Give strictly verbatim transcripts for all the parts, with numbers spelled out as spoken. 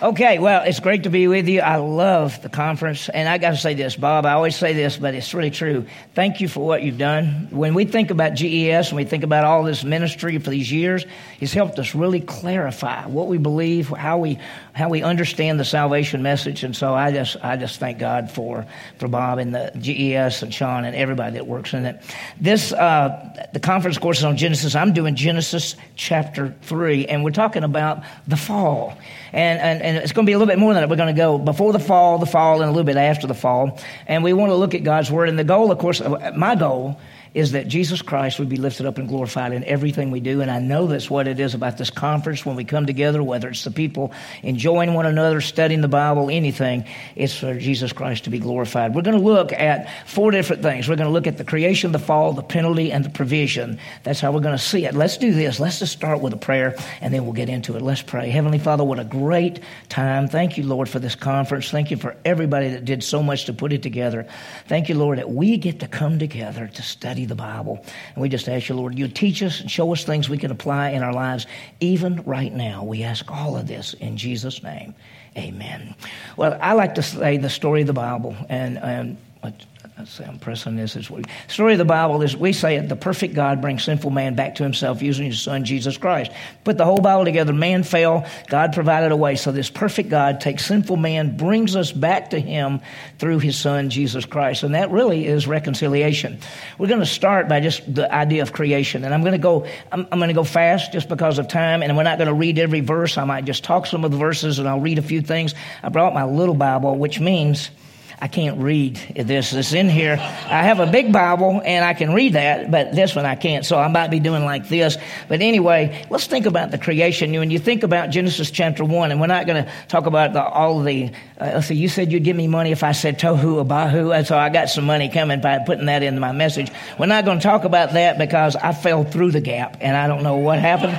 Okay, well, it's great to be with you. I love the conference. And I got to say this, Bob, I always say this, but it's really true. Thank you for what you've done. When we think about G E S and we think about all this ministry for these years, it's helped us really clarify what we believe, how we how we understand the salvation message. And so I just I just thank God for, for Bob and the G E S and Sean and everybody that works in it. This uh, the conference course is on Genesis. I'm doing Genesis chapter three, and we're talking about the fall. And, and and it's going to be a little bit more than that. We're going to go before the fall, the fall, and a little bit after the fall. And we want to look at God's Word. And the goal, of course, my goal is that Jesus Christ would be lifted up and glorified in everything we do. And I know that's what it is about this conference when we come together, whether it's the people enjoying one another, studying the Bible, anything, it's for Jesus Christ to be glorified. We're going to look at four different things. We're going to look at the creation, the fall, the penalty, and the provision. That's how we're going to see it. Let's do this. Let's just start with a prayer, and then we'll get into it. Let's pray. Heavenly Father, what a great time. Thank you, Lord, for this conference. Thank you for everybody that did so much to put it together. Thank you, Lord, that we get to come together to study the Bible. And we just ask you, Lord, you teach us and show us things we can apply in our lives even right now. We ask all of this in Jesus' name. Amen. Well, I like to say the story of the Bible, and um, let's say I'm pressing this this week. The story of the Bible is, we say it, the perfect God brings sinful man back to himself using his son, Jesus Christ. Put the whole Bible together. Man fell. God provided a way. So this perfect God takes sinful man, brings us back to him through his son, Jesus Christ. And that really is reconciliation. We're going to start by just the idea of creation. And I'm going to go, I'm, I'm going to go fast just because of time. And we're not going to read every verse. I might just talk some of the verses and I'll read a few things. I brought my little Bible, which means I can't read this. It's in here. I have a big Bible, and I can read that, but this one I can't. So I might be doing like this. But anyway, let's think about the creation. When you think about Genesis chapter one, and we're not going to talk about the, all of the, uh, let's see, you said you'd give me money if I said tohu abahu, and so I got some money coming by putting that into my message. We're not going to talk about that because I fell through the gap, and I don't know what happened.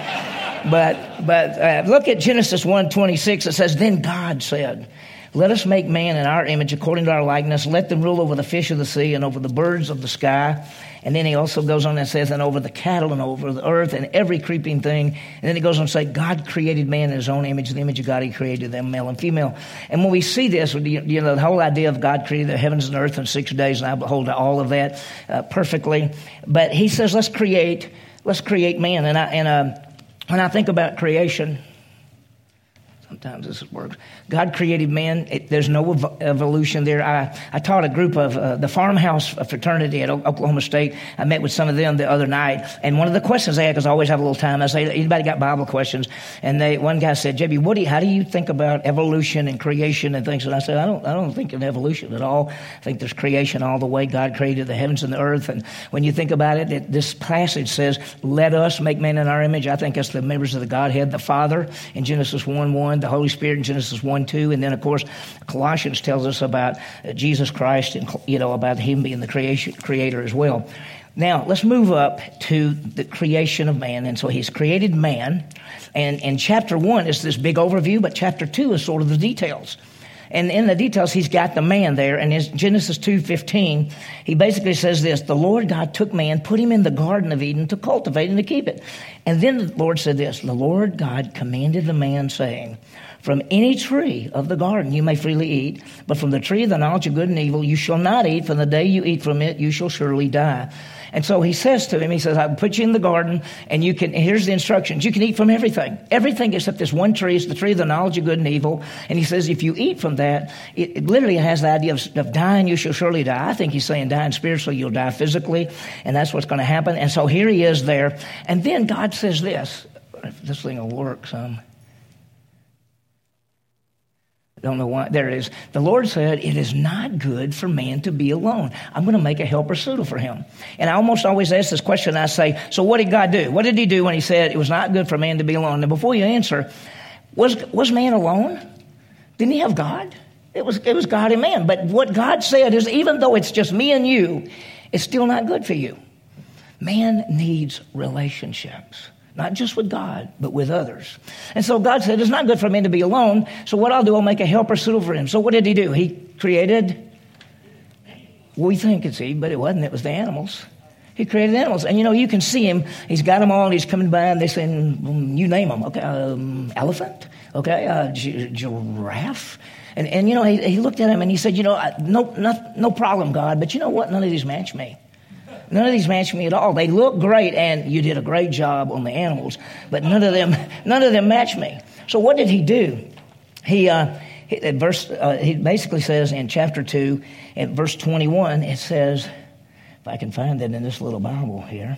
But, but uh, look at Genesis one twenty-six. It says, then God said, let us make man in our image according to our likeness. Let them rule over the fish of the sea and over the birds of the sky. And then he also goes on and says, and over the cattle and over the earth and every creeping thing. And then he goes on to say, God created man in his own image. In the image of God, he created them, male and female. And when we see this, you know, the whole idea of God created the heavens and earth in six days, and I behold all of that uh, perfectly. But he says, let's create, let's create man. And I, and uh, when I think about creation, sometimes this works. God created man. It, there's no ev- evolution there. I, I taught a group of uh, the farmhouse fraternity at o- Oklahoma State. I met with some of them the other night. And one of the questions they had, because I always have a little time, I say, anybody got Bible questions? And they, one guy said, J B, what do you, how do you think about evolution and creation and things? And I said, I don't, I don't think in evolution at all. I think there's creation all the way. God created the heavens and the earth. And when you think about it, it this passage says, let us make man in our image. I think that's the members of the Godhead, the Father in Genesis one one. The Holy Spirit in Genesis one two, and then, of course, Colossians tells us about uh, Jesus Christ and, you know, about him being the creation creator as well. Now, let's move up to the creation of man. And so he's created man. And in chapter one is this big overview, but chapter two is sort of the details. And in the details, he's got the man there. And in Genesis two fifteen, he basically says this, the Lord God took man, put him in the Garden of Eden to cultivate and to keep it. And then the Lord said this, the Lord God commanded the man, saying, from any tree of the garden you may freely eat, but from the tree of the knowledge of good and evil you shall not eat. From the day you eat from it, you shall surely die. And so he says to him, he says, I will put you in the garden, and you can, here's the instructions. You can eat from everything. Everything except this one tree is the tree of the knowledge of good and evil. And he says, if you eat from that, it, it literally has the idea of, of dying, you shall surely die. I think he's saying dying spiritually, you'll die physically, and that's what's going to happen. And so here he is there. And then God says this, if this thing will work some. Don't know why. There it is. The Lord said, it is not good for man to be alone. I'm going to make a helper suitable for him. And I almost always ask this question. I say, so what did God do? What did he do when he said it was not good for man to be alone? Now, before you answer, was was man alone? Didn't he have God? It was, it was God and man. But what God said is, even though it's just me and you, it's still not good for you. Man needs relationships. Not just with God, but with others. And so God said, it's not good for man to be alone. So what I'll do, I'll make a helper suitable for him. So what did he do? He created, we think it's Eve, but it wasn't. It was the animals. He created animals. And, you know, you can see him. He's got them all, and he's coming by, and they're saying, well, you name them. Okay, um, elephant. Okay, uh, gi- giraffe. And, and you know, he, he looked at him, and he said, you know, I, no, no, no problem, God, but you know what? None of these match me. None of these match me at all. They look great, and you did a great job on the animals, but none of them, none of them match me. So what did he do? He, uh, he, at verse, uh, he basically says in chapter two, at verse twenty-one, it says, if I can find that in this little Bible here,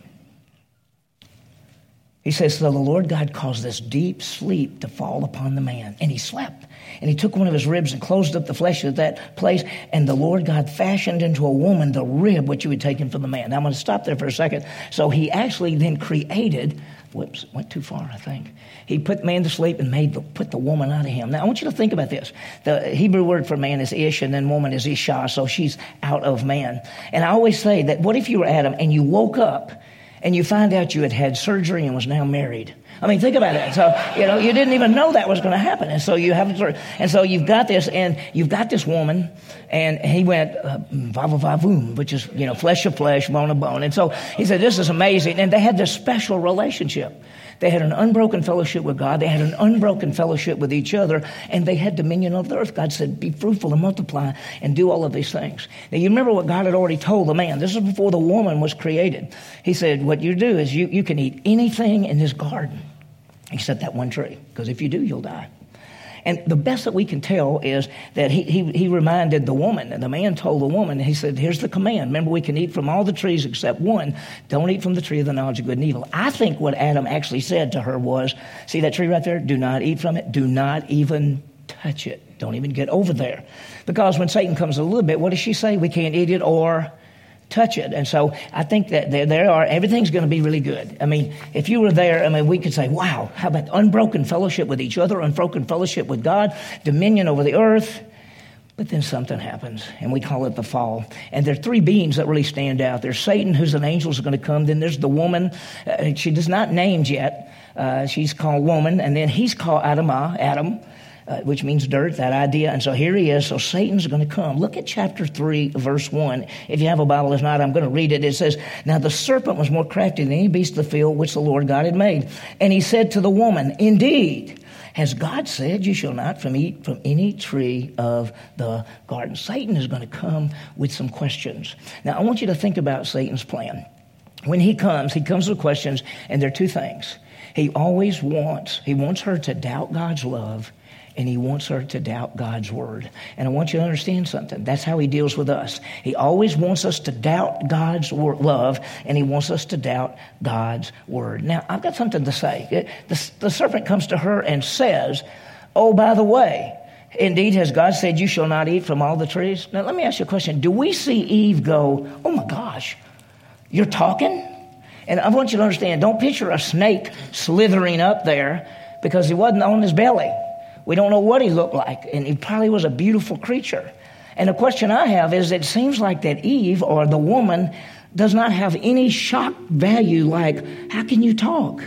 he says, so the Lord God caused this deep sleep to fall upon the man, and he slept. And he took one of his ribs and closed up the flesh of that place, and the Lord God fashioned into a woman the rib which he had taken from the man. Now I'm going to stop there for a second. So he actually then created, whoops, went too far, I think. He put man to sleep and made the, put the woman out of him. Now I want you to think about this. The Hebrew word for man is ish, and then woman is isha, so she's out of man. And I always say that what if you were Adam and you woke up and you find out you had had surgery and was now married? I mean, think about it. So, you know, you didn't even know that was going to happen. And so you have, and so you've got this, and you've got this woman, and he went, uh, vava vavoom, which is, you know, flesh of flesh, bone of bone. And so he said, this is amazing. And they had this special relationship. They had an unbroken fellowship with God. They had an unbroken fellowship with each other, and they had dominion of the earth. God said, be fruitful and multiply and do all of these things. Now, you remember what God had already told the man. This is before the woman was created. He said, what you do is you, you can eat anything in this garden except that one tree, because if you do, you'll die. And the best that we can tell is that he, he he reminded the woman, and the man told the woman, he said, here's the command. Remember, we can eat from all the trees except one. Don't eat from the tree of the knowledge of good and evil. I think what Adam actually said to her was, see that tree right there? Do not eat from it. Do not even touch it. Don't even get over there. Because when Satan comes a little bit, what does she say? We can't eat it or touch it. And so I think that there, there are, everything's going to be really good. I mean, if you were there, I mean, we could say, wow, how about unbroken fellowship with each other, unbroken fellowship with God, dominion over the earth. But then something happens, and we call it the fall. And there are three beings that really stand out. There's Satan, who's an angel, is going to come. Then there's the woman. Uh, she is not named yet. Uh, she's called woman. And then he's called Adamah, Adam. Uh, which means dirt, that idea. And so here he is. So Satan's going to come. Look at chapter three, verse one. If you have a Bible, if not, I'm going to read it. It says, now the serpent was more crafty than any beast of the field which the Lord God had made. And he said to the woman, indeed, has God said you shall not from eat from any tree of the garden? Satan is going to come with some questions. Now, I want you to think about Satan's plan. When he comes, he comes with questions, and there are two things. He always wants, he wants her to doubt God's love, and he wants her to doubt God's word. And I want you to understand something. That's how he deals with us. He always wants us to doubt God's word, love, and he wants us to doubt God's word. Now, I've got something to say. The, the serpent comes to her and says, oh, by the way, indeed, has God said you shall not eat from all the trees? Now, let me ask you a question. Do we see Eve go, oh, my gosh, you're talking? And I want you to understand, don't picture a snake slithering up there, because he wasn't on his belly. We don't know what he looked like, and he probably was a beautiful creature. And the question I have is, it seems like that Eve, or the woman, does not have any shock value, like, how can you talk?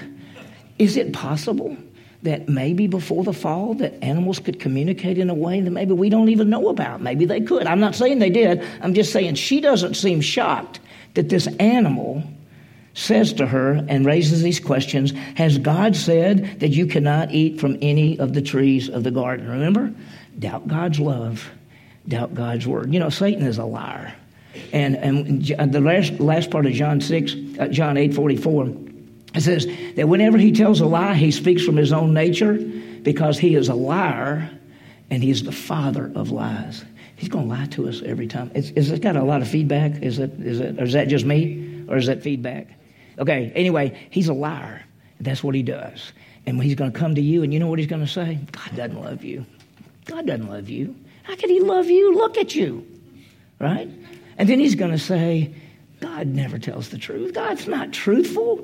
Is it possible that maybe before the fall that animals could communicate in a way that maybe we don't even know about? Maybe they could. I'm not saying they did. I'm just saying she doesn't seem shocked that this animal says to her and raises these questions. Has God said that you cannot eat from any of the trees of the garden? Remember? Doubt God's love. Doubt God's word. You know, Satan is a liar. And and the last last part of John six, uh, John eight forty-four, it says that whenever he tells a lie, he speaks from his own nature, because he is a liar and he is the father of lies. He's going to lie to us every time. Is, is it got a lot of feedback? Is it is it or is that just me, or is that feedback? Okay, anyway, he's a liar. That's what he does. And he's going to come to you, and you know what he's going to say? God doesn't love you. God doesn't love you. How can he love you? Look at you. Right? And then he's going to say, God never tells the truth. God's not truthful.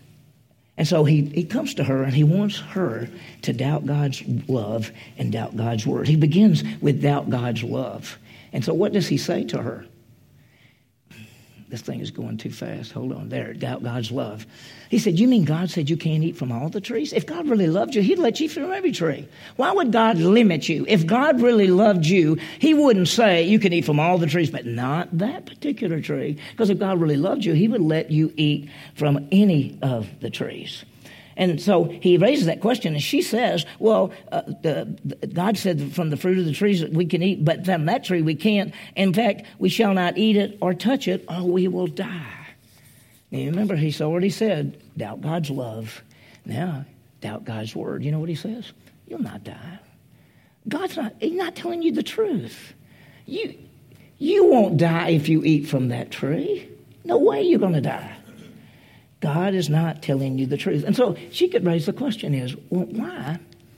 And so he, he comes to her, and he wants her to doubt God's love and doubt God's word. He begins with doubt God's love. And so what does he say to her? this thing is going too fast. Hold on. There, doubt God's love. He said, you mean God said you can't eat from all the trees? If God really loved you, he'd let you eat from every tree. Why would God limit you? If God really loved you, he wouldn't say you can eat from all the trees, but not that particular tree. Because if God really loved you, he would let you eat from any of the trees. And so he raises that question, and she says, well, uh, the, the, God said from the fruit of the trees that we can eat, but from that tree we can't. In fact, we shall not eat it or touch it, or we will die. Now, you remember, he's already said, doubt God's love. Now, doubt God's word. You know what he says? You'll not die. God's not, he's not telling you the truth. You, you won't die if you eat from that tree. No way you're going to die. God is not telling you the truth. And so she could raise the question is, well, why?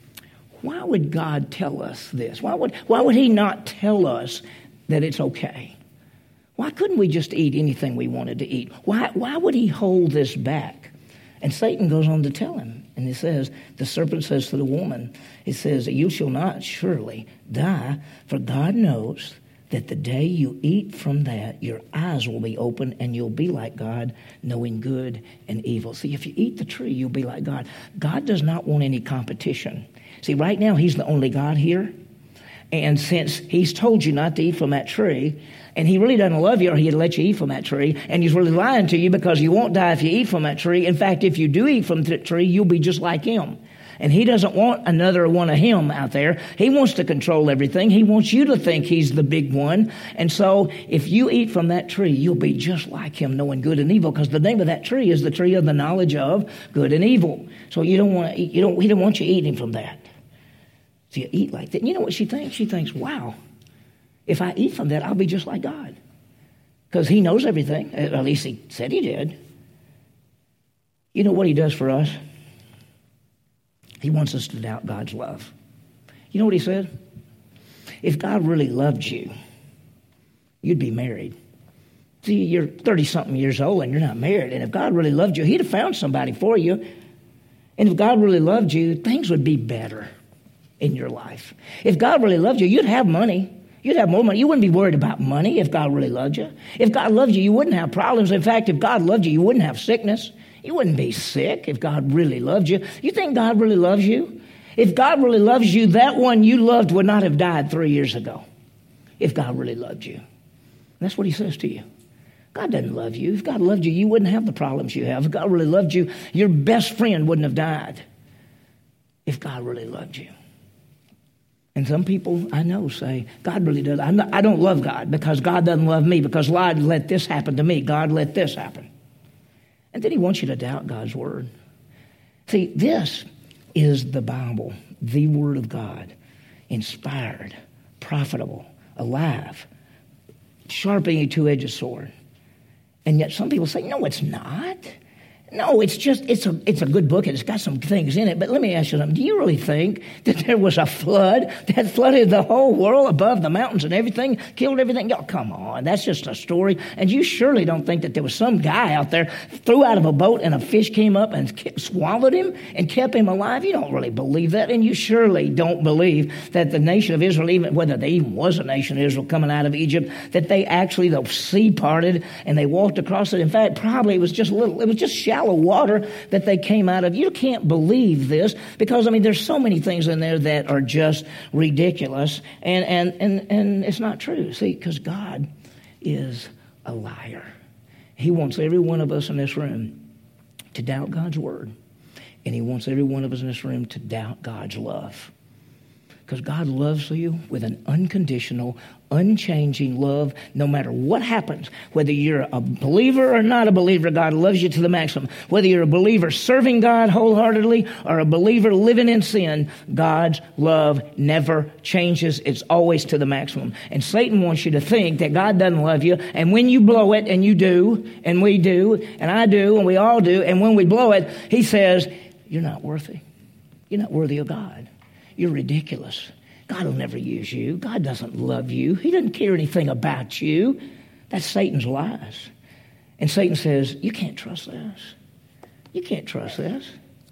Why would God tell us this? Why would, why would he not tell us that it's okay? Why couldn't we just eat anything we wanted to eat? Why, why would he hold this back? And Satan goes on to tell him. And he says, the serpent says to the woman, he says, you shall not surely die, for God knows that the day you eat from that, your eyes will be open and you'll be like God, knowing good and evil. See, if you eat the tree, you'll be like God. God does not want any competition. See, right now, he's the only God here. And since he's told you not to eat from that tree, and he really doesn't love you or he'd let you eat from that tree, and he's really lying to you because you won't die if you eat from that tree. In fact, if you do eat from the tree, you'll be just like him. And he doesn't want another one of him out there. He wants to control everything. He wants you to think he's the big one. And so if you eat from that tree, you'll be just like him, knowing good and evil, because the name of that tree is the tree of the knowledge of good and evil. So you don't want to eat, you don't, he don't want you eating from that. So you eat like that. And you know what she thinks? She thinks, wow, if I eat from that, I'll be just like God. Because he knows everything. At least he said he did. You know what he does for us? He wants us to doubt God's love. You know what he said? If God really loved you, you'd be married. See, you're thirty-something years old and you're not married. And if God really loved you, he'd have found somebody for you. And if God really loved you, things would be better in your life. If God really loved you, you'd have money. You'd have more money. You wouldn't be worried about money if God really loved you. If God loved you, you wouldn't have problems. In fact, if God loved you, you wouldn't have sickness. You wouldn't be sick if God really loved you. You think God really loves you? If God really loves you, that one you loved would not have died three years ago. If God really loved you. That's what he says to you. God doesn't love you. If God loved you, you wouldn't have the problems you have. If God really loved you, your best friend wouldn't have died. If God really loved you. And some people I know say, God really does. I'm not, I don't love God because God doesn't love me, because God let this happen to me. God let this happen. And then he wants you to doubt God's word. See, this is the Bible, the word of God, inspired, profitable, alive, sharpening a two-edged sword. And yet some people say, no, it's not. No, it's just, it's a it's a good book and it's got some things in it. But let me ask you something. Do you really think that there was a flood that flooded the whole world above the mountains and everything, killed everything? Oh, come on. That's just a story. And you surely don't think that there was some guy out there threw out of a boat and a fish came up and swallowed him and kept him alive? You don't really believe that. And you surely don't believe that the nation of Israel, even whether they even was a nation of Israel coming out of Egypt, that they actually, the sea parted and they walked across it. In fact, probably it was just a little, it was just shallow water that they came out of. You can't believe this because, I mean, there's so many things in there that are just ridiculous, and and and, and it's not true. See, because God is a liar. He wants every one of us in this room to doubt God's word, and he wants every one of us in this room to doubt God's love. Because God loves you with an unconditional, unchanging love, no matter what happens. Whether you're a believer or not a believer, God loves you to the maximum. Whether you're a believer serving God wholeheartedly or a believer living in sin, God's love never changes. It's always to the maximum. And Satan wants you to think that God doesn't love you. And when you blow it, and you do, and we do, and I do, and we all do, and when we blow it, he says, you're not worthy. You're not worthy of God. You're ridiculous. God will never use you. God doesn't love you. He doesn't care anything about you. That's Satan's lies. And Satan says, you can't trust this. You can't trust this.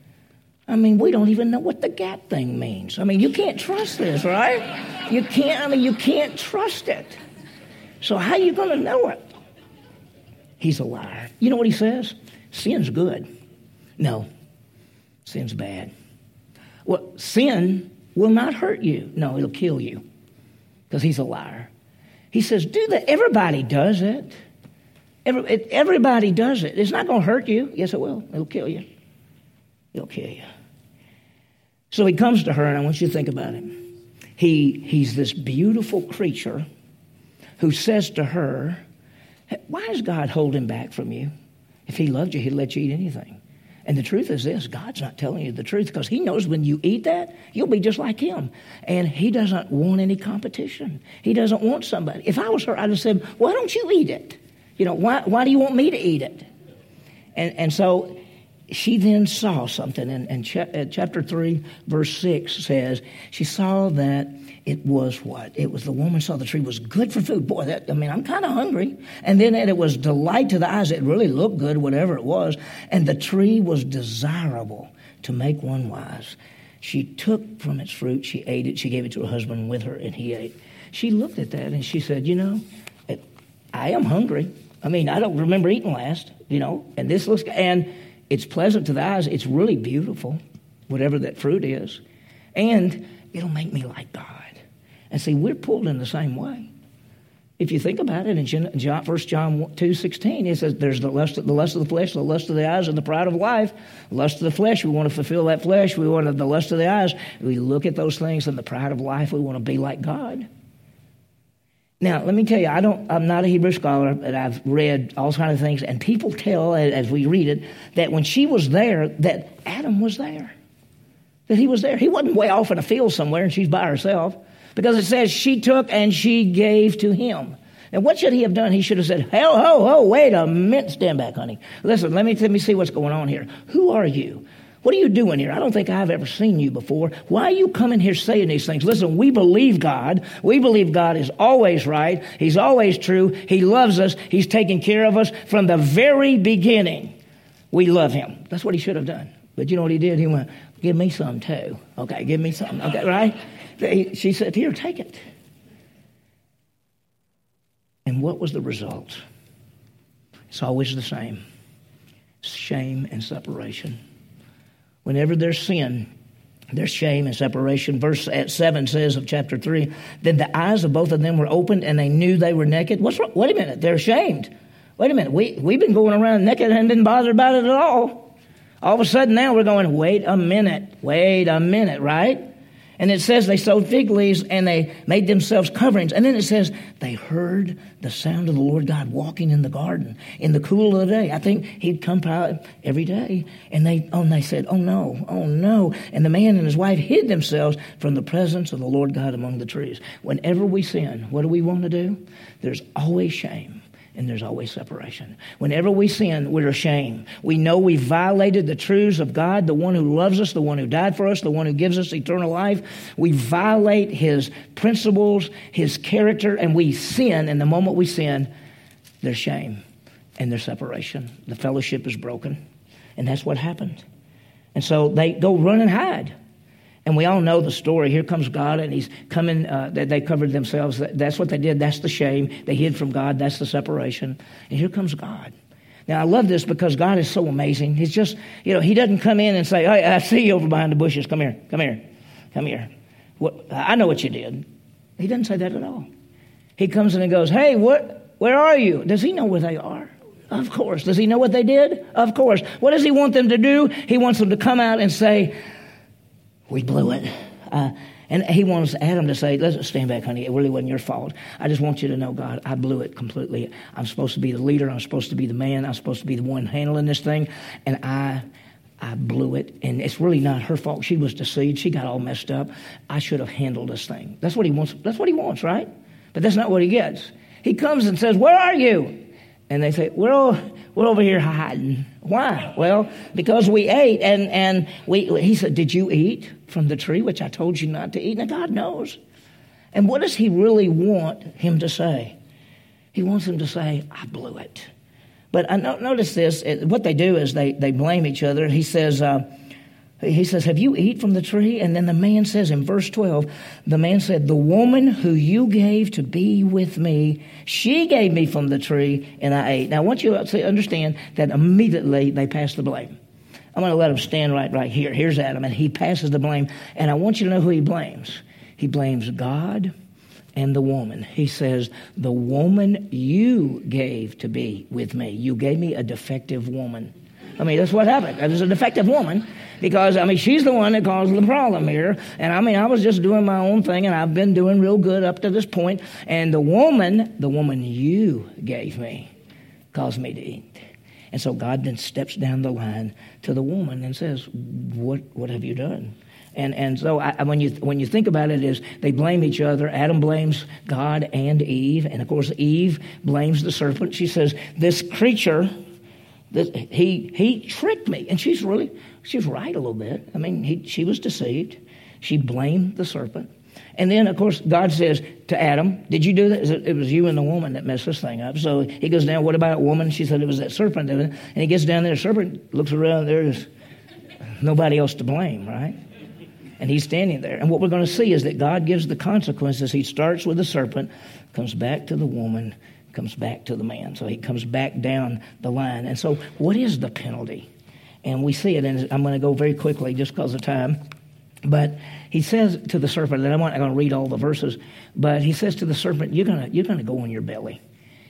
I mean, we don't even know what the gap thing means. I mean, you can't trust this, right? You can't, I mean, you can't trust it. So how are you going to know it? he's a liar. You know what he says? Sin's good. No, sin's bad. Well, sin will not hurt you. No, it'll kill you because he's a liar. He says, do that. Everybody does it. Every, it. Everybody does it. It's not going to hurt you. Yes, it will. It'll kill you. It'll kill you. So he comes to her, and I want you to think about him. He, he's this beautiful creature who says to her, why is God holding back from you? If he loved you, he'd let you eat anything. And the truth is this, God's not telling you the truth because he knows when you eat that, you'll be just like him. And he doesn't want any competition. He doesn't want somebody. If I was her, I'd have said, why don't you eat it? You know, why, why do you want me to eat it? And, and so she then saw something. And, and cha- uh, chapter three, verse six says, she saw that it was what? It was the woman saw the tree was good for food. Boy, that I mean, I'm kind of hungry. And then it was delight to the eyes. It really looked good, whatever it was. And the tree was desirable to make one wise. She took from its fruit, she ate it, she gave it to her husband with her, and he ate. She looked at that and she said, you know, it, I am hungry. I mean, I don't remember eating last, you know, and this looks, and it's pleasant to the eyes. It's really beautiful, whatever that fruit is. And it'll make me like God. And see, we're pulled in the same way. If you think about it, in John, First John two sixteen, it says there's the lust, of, the lust of the flesh, the lust of the eyes, and the pride of life. Lust of the flesh, we want to fulfill that flesh. We want the lust of the eyes. We look at those things, and the pride of life, we want to be like God. Now, let me tell you, I don't, I'm not a Hebrew scholar, but I've read all kinds of things, and people tell, as we read it, that when she was there, that Adam was there. That he was there. He wasn't way off in a field somewhere, and she's by herself. Because it says she took and she gave to him. And what should he have done? He should have said, ho, ho, ho, wait a minute. Stand back, honey. Listen, let me, let me see what's going on here. Who are you? What are you doing here? I don't think I've ever seen you before. Why are you coming here saying these things? Listen, we believe God. We believe God is always right. He's always true. He loves us. He's taking care of us from the very beginning. We love him. That's what he should have done. But you know what he did? He went, give me some too. Okay, give me some. Okay, right? She said, here, take it. And what was the result? It's always the same. Shame and separation. Whenever there's sin, there's shame and separation. Verse seven says of chapter three, then the eyes of both of them were opened and they knew they were naked. What's wrong? Wait a minute, they're ashamed. Wait a minute, we, we've been going around naked and been bothered about it at all. All of a sudden now we're going, wait a minute, wait a minute, right? And it says they sewed fig leaves and they made themselves coverings. And then it says they heard the sound of the Lord God walking in the garden in the cool of the day. I think he'd come by every day. And they, oh, and they said, oh, no, oh, no. And the man and his wife hid themselves from the presence of the Lord God among the trees. Whenever we sin, what do we want to do? There's always shame. And there's always separation. Whenever we sin, we're ashamed. We know we violated the truths of God, the one who loves us, the one who died for us, the one who gives us eternal life. We violate his principles, his character, and we sin. And the moment we sin, there's shame and there's separation. The fellowship is broken. And that's what happened. And so they go run and hide. And we all know the story. Here comes God, and he's coming. Uh, they covered themselves. That's what they did. That's the shame. They hid from God. That's the separation. And here comes God. Now, I love this because God is so amazing. He's just, you know, he doesn't come in and say, hey, I see you over behind the bushes. Come here. Come here. Come here. What, I know what you did. He doesn't say that at all. He comes in and goes, hey, what, where are you? Does he know where they are? Of course. Does he know what they did? Of course. What does he want them to do? He wants them to come out and say, we blew it. Uh, and he wants Adam to say, let's stand back, honey. It really wasn't your fault. I just want you to know, God, I blew it completely. I'm supposed to be the leader. I'm supposed to be the man. I'm supposed to be the one handling this thing. And I I blew it. And it's really not her fault. She was deceived. She got all messed up. I should have handled this thing. That's what he wants. That's what he wants, right? But that's not what he gets. He comes and says, where are you? And they say, we're, all, we're over here hiding. Why? Well, because we ate. And, and we. He said, did you eat from the tree which I told you not to eat? Now, God knows. And what does he really want him to say? He wants him to say, I blew it. But I notice this. What they do is they, they blame each other. He says, uh, He says, have you eaten from the tree? And then the man says in verse twelve, the man said, the woman who you gave to be with me, she gave me from the tree and I ate. Now I want you to understand that immediately they pass the blame. I'm going to let him stand right, right here. Here's Adam, and he passes the blame. And I want you to know who he blames. He blames God and the woman. He says, the woman you gave to be with me. You gave me a defective woman. I mean, that's what happened. It was a defective woman because, I mean, she's the one that caused the problem here. And, I mean, I was just doing my own thing, and I've been doing real good up to this point. And the woman, the woman you gave me, caused me to eat. And so God then steps down the line to the woman and says, what what have you done? And and so I, when you when you think about it, is they blame each other. Adam blames God and Eve. And, of course, Eve blames the serpent. She says, this creature... That he he tricked me, and she's really she's right a little bit. I mean, he, she was deceived. She blamed the serpent, and then of course God says to Adam, "Did you do that? It was you and the woman that messed this thing up." So he goes down. What about a woman? She said it was that serpent, and he gets down there. The serpent looks around. There's nobody else to blame, right? And he's standing there. And what we're going to see is that God gives the consequences. He starts with the serpent, comes back to the woman, comes back to the man. So he comes back down the line. And so what is the penalty? And we see it, and I'm going to go very quickly just because of time. But he says to the serpent, and I'm not going to read all the verses, but he says to the serpent, you're going to you're going to go on your belly.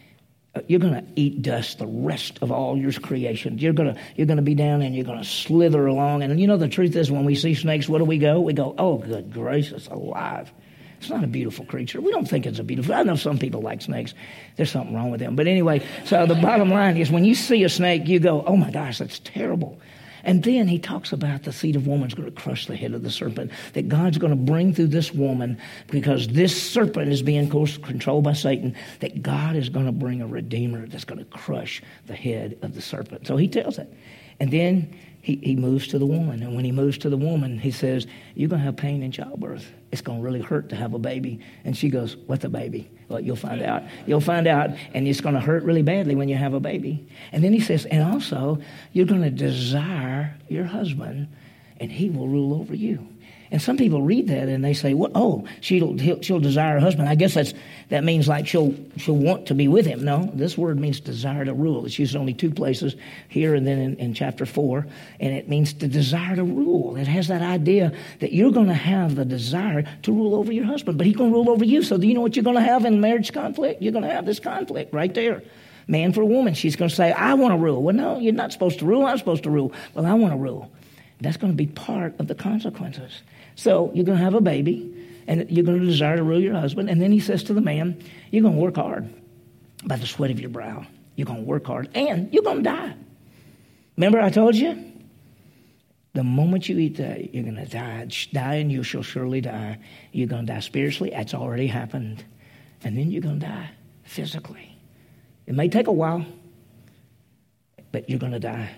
You're going to eat dust the rest of all your creation. You're going to you're going to be down and you're going to slither along. And you know, the truth is, when we see snakes, what do we go? We go, oh, good gracious, alive. It's not a beautiful creature. We don't think it's a beautiful. I know some people like snakes. There's something wrong with them. But anyway, so the bottom line is, when you see a snake, you go, oh my gosh, that's terrible. And then he talks about the seed of woman's going to crush the head of the serpent, that God's going to bring through this woman, because this serpent is being controlled by Satan, that God is going to bring a redeemer that's going to crush the head of the serpent. So he tells it. And then he, he moves to the woman. And when he moves to the woman, he says, you're going to have pain in childbirth. It's going to really hurt to have a baby. And she goes, what's a baby? Well, you'll find out. You'll find out. And it's going to hurt really badly when you have a baby. And then he says, and also, you're going to desire your husband, and he will rule over you. And some people read that and they say, well, oh, she'll she'll desire her husband. I guess that's that means like she'll she'll want to be with him. No, this word means desire to rule. It's used only two places, here and then in, in chapter four. And it means to desire to rule. It has that idea that you're going to have the desire to rule over your husband, but he's going to rule over you. So do you know what you're going to have in marriage conflict? You're going to have this conflict right there. Man for a woman. She's going to say, I want to rule. Well, no, you're not supposed to rule. I'm supposed to rule. Well, I want to rule. That's going to be part of the consequences. So you're going to have a baby, and you're going to desire to rule your husband. And then he says to the man, you're going to work hard by the sweat of your brow. You're going to work hard, and you're going to die. Remember I told you? The moment you eat that, you're going to die. Die, and you shall surely die. You're going to die spiritually. That's already happened. And then you're going to die physically. It may take a while, but you're going to die.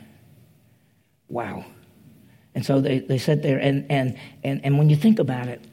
Wow. And so they, they sit there, and, and, and, and when you think about it,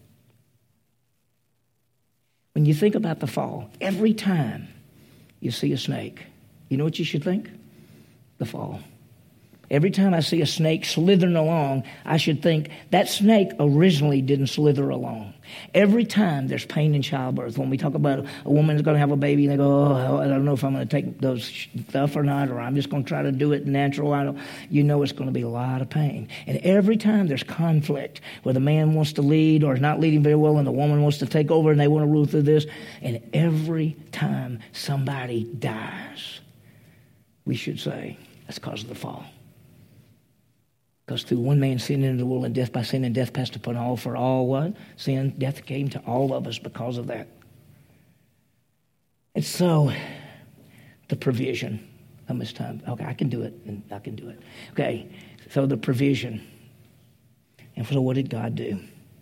when you think about the fall, every time you see a snake, you know what you should think? The fall. Every time I see a snake slithering along, I should think that snake originally didn't slither along. Every time there's pain in childbirth, when we talk about a woman is going to have a baby, and they go, oh, I don't know if I'm going to take those stuff or not, or I'm just going to try to do it natural. I don't, you know it's going to be a lot of pain. And every time there's conflict, where the man wants to lead or is not leading very well, and the woman wants to take over and they want to rule through this, and every time somebody dies, we should say, that's because of the fall. Because through one man sin into the world, and death by sin, and death passed upon all. For all what? Sin, death came to all of us because of that. And so, the provision. How much time? Okay, I can do it, and I can do it. Okay, so the provision. And so what did God do?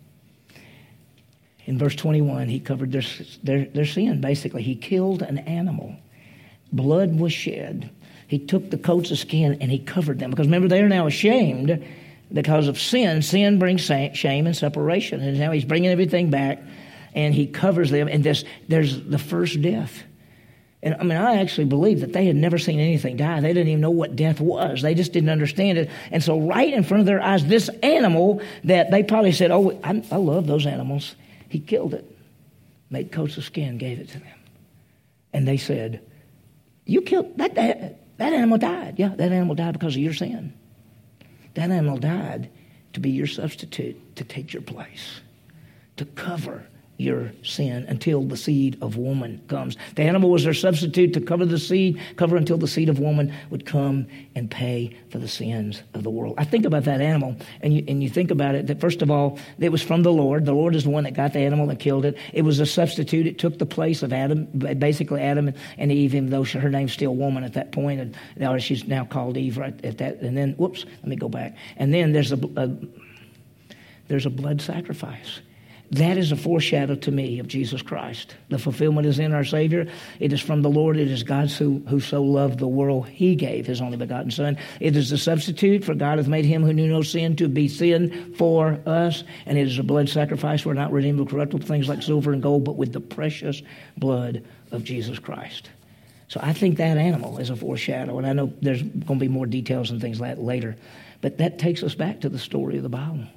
In verse twenty-one, he covered their, their, their sin, basically. He killed an animal. Blood was shed. He took the coats of skin and he covered them. Because remember, they are now ashamed because of sin. Sin brings shame and separation. And now he's bringing everything back, and he covers them. And this, there's the first death. And I mean, I actually believe that they had never seen anything die. They didn't even know what death was. They just didn't understand it. And so right in front of their eyes, this animal that they probably said, oh, I, I love those animals. He killed it, made coats of skin, gave it to them. And they said, you killed, that, that, that animal died. Yeah, that animal died because of your sin. That animal died to be your substitute, to take your place, to cover your sin until the seed of woman comes. The animal was their substitute to cover the seed, cover until the seed of woman would come and pay for the sins of the world. I think about that animal, and you, and you think about it, that first of all, it was from the Lord. The Lord is the one that got the animal and killed it. It was a substitute. It took the place of Adam, basically Adam and Eve, even though her name's still woman at that point, and now she's now called Eve right at that. And then, whoops, let me go back. And then there's a, a there's a blood sacrifice. That is a foreshadow to me of Jesus Christ. The fulfillment is in our Savior. It is from the Lord. It is God who, who so loved the world, He gave His only begotten Son. It is the substitute, for God hath made Him who knew no sin to be sin for us. And it is a blood sacrifice. We're not redeemed with corruptible things like silver and gold, but with the precious blood of Jesus Christ. So I think that animal is a foreshadow. And I know there's going to be more details and things like that later. But that takes us back to the story of the Bible.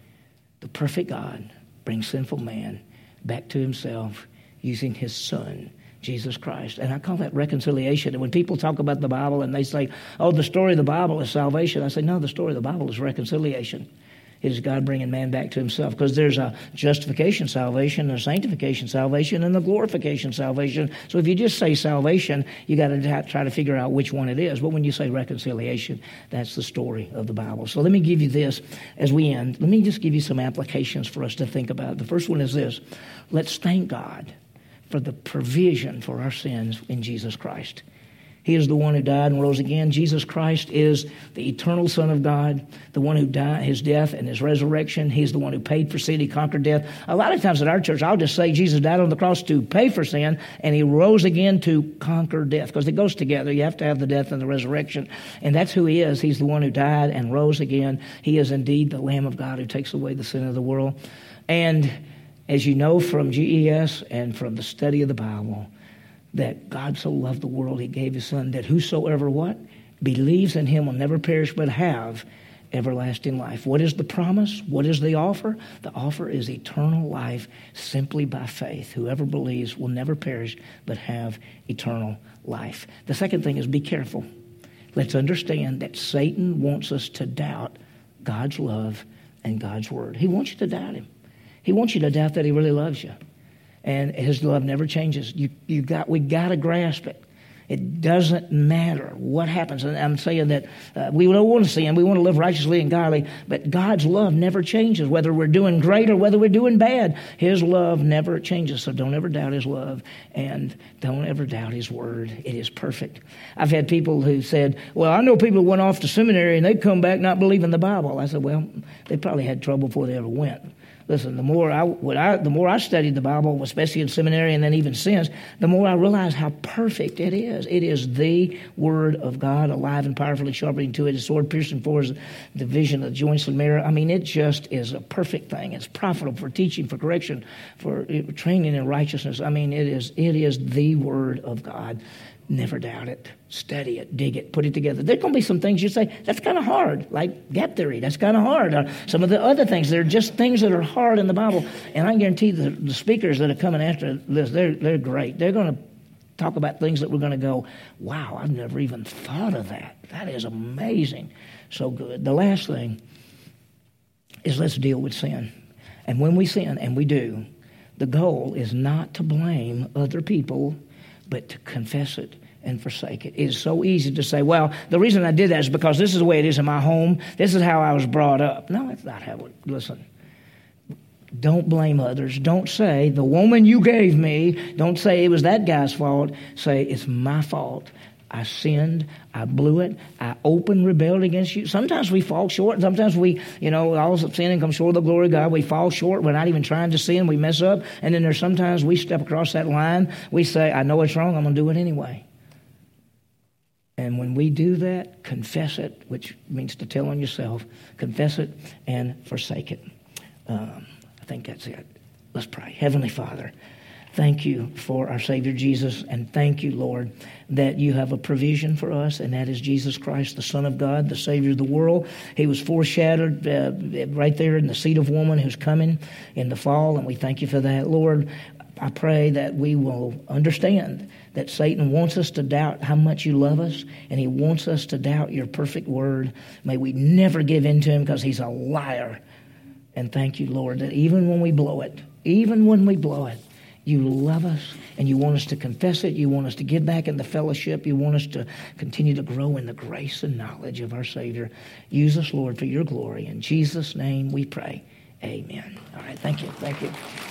The perfect God brings sinful man back to himself using his Son, Jesus Christ. And I call that reconciliation. And when people talk about the Bible and they say, oh, the story of the Bible is salvation, I say, no, the story of the Bible is reconciliation. It is God bringing man back to himself, because there's a justification salvation, a sanctification salvation, and a glorification salvation. So if you just say salvation, you got to try to figure out which one it is. But when you say reconciliation, that's the story of the Bible. So let me give you this as we end. Let me just give you some applications for us to think about. The first one is this. Let's thank God for the provision for our sins in Jesus Christ. He is the one who died and rose again. Jesus Christ is the eternal Son of God, the one who died, his death and his resurrection. He's the one who paid for sin. He conquered death. A lot of times at our church, I'll just say Jesus died on the cross to pay for sin, and he rose again to conquer death, because it goes together. You have to have the death and the resurrection, and that's who he is. He's the one who died and rose again. He is indeed the Lamb of God who takes away the sin of the world. And as you know from G E S and from the study of the Bible, that God so loved the world, he gave his Son, that whosoever what? Believes in him will never perish but have everlasting life. What is the promise? What is the offer? The offer is eternal life simply by faith. Whoever believes will never perish but have eternal life. The second thing is be careful. Let's understand that Satan wants us to doubt God's love and God's word. He wants you to doubt him. He wants you to doubt that he really loves you. And his love never changes. You, you got, we got to grasp it. It doesn't matter what happens. And I'm saying that uh, we don't want to sin. We want to live righteously and godly. But God's love never changes, whether we're doing great or whether we're doing bad. His love never changes. So don't ever doubt his love, and don't ever doubt his word. It is perfect. I've had people who said, well, I know people who went off to seminary and they come back not believing the Bible. I said, well, they probably had trouble before they ever went. Listen, the more I, what I, the more I studied the Bible, especially in seminary and then even since, the more I realized how perfect it is. It is the Word of God, alive and powerfully sharpening to it, a sword piercing for his division of the joints and marrow. I mean, it just is a perfect thing. It's profitable for teaching, for correction, for training in righteousness. I mean, it is it is the Word of God. Never doubt it. Study it. Dig it. Put it together. There's going to be some things you say, that's kind of hard, like gap theory. That's kind of hard. Or some of the other things, they're just things that are hard in the Bible. And I guarantee the, the speakers that are coming after this, they're, they're great. They're going to talk about things that we're going to go, wow, I've never even thought of that. That is amazing. So good. The last thing is let's deal with sin. And when we sin, and we do, the goal is not to blame other people, but to confess it and forsake it. It is so easy to say, well, the reason I did that is because this is the way it is in my home. This is how I was brought up. No, that's not how it, listen. Don't blame others. Don't say, the woman you gave me, don't say it was that guy's fault. Say, it's my fault. I sinned. I blew it. I openly rebelled against you. Sometimes we fall short. Sometimes we, you know, all sin and come short of the glory of God. We fall short. We're not even trying to sin. We mess up. And then there's sometimes we step across that line. We say, I know it's wrong. I'm going to do it anyway. And when we do that, confess it, which means to tell on yourself, confess it and forsake it. Um, I think that's it. Let's pray. Heavenly Father, Thank you for our Savior Jesus, and thank you, Lord, that you have a provision for us, and that is Jesus Christ, the Son of God, the Savior of the world. He was foreshadowed uh, right there in the seed of woman who's coming in the fall, and we thank you for that. Lord, I pray that we will understand that Satan wants us to doubt how much you love us, and he wants us to doubt your perfect word. May we never give in to him, because he's a liar. And thank you, Lord, that even when we blow it, even when we blow it, you love us, and you want us to confess it. You want us to get back in the fellowship. You want us to continue to grow in the grace and knowledge of our Savior. Use us, Lord, for your glory. In Jesus' name we pray. Amen. All right, thank you. Thank you.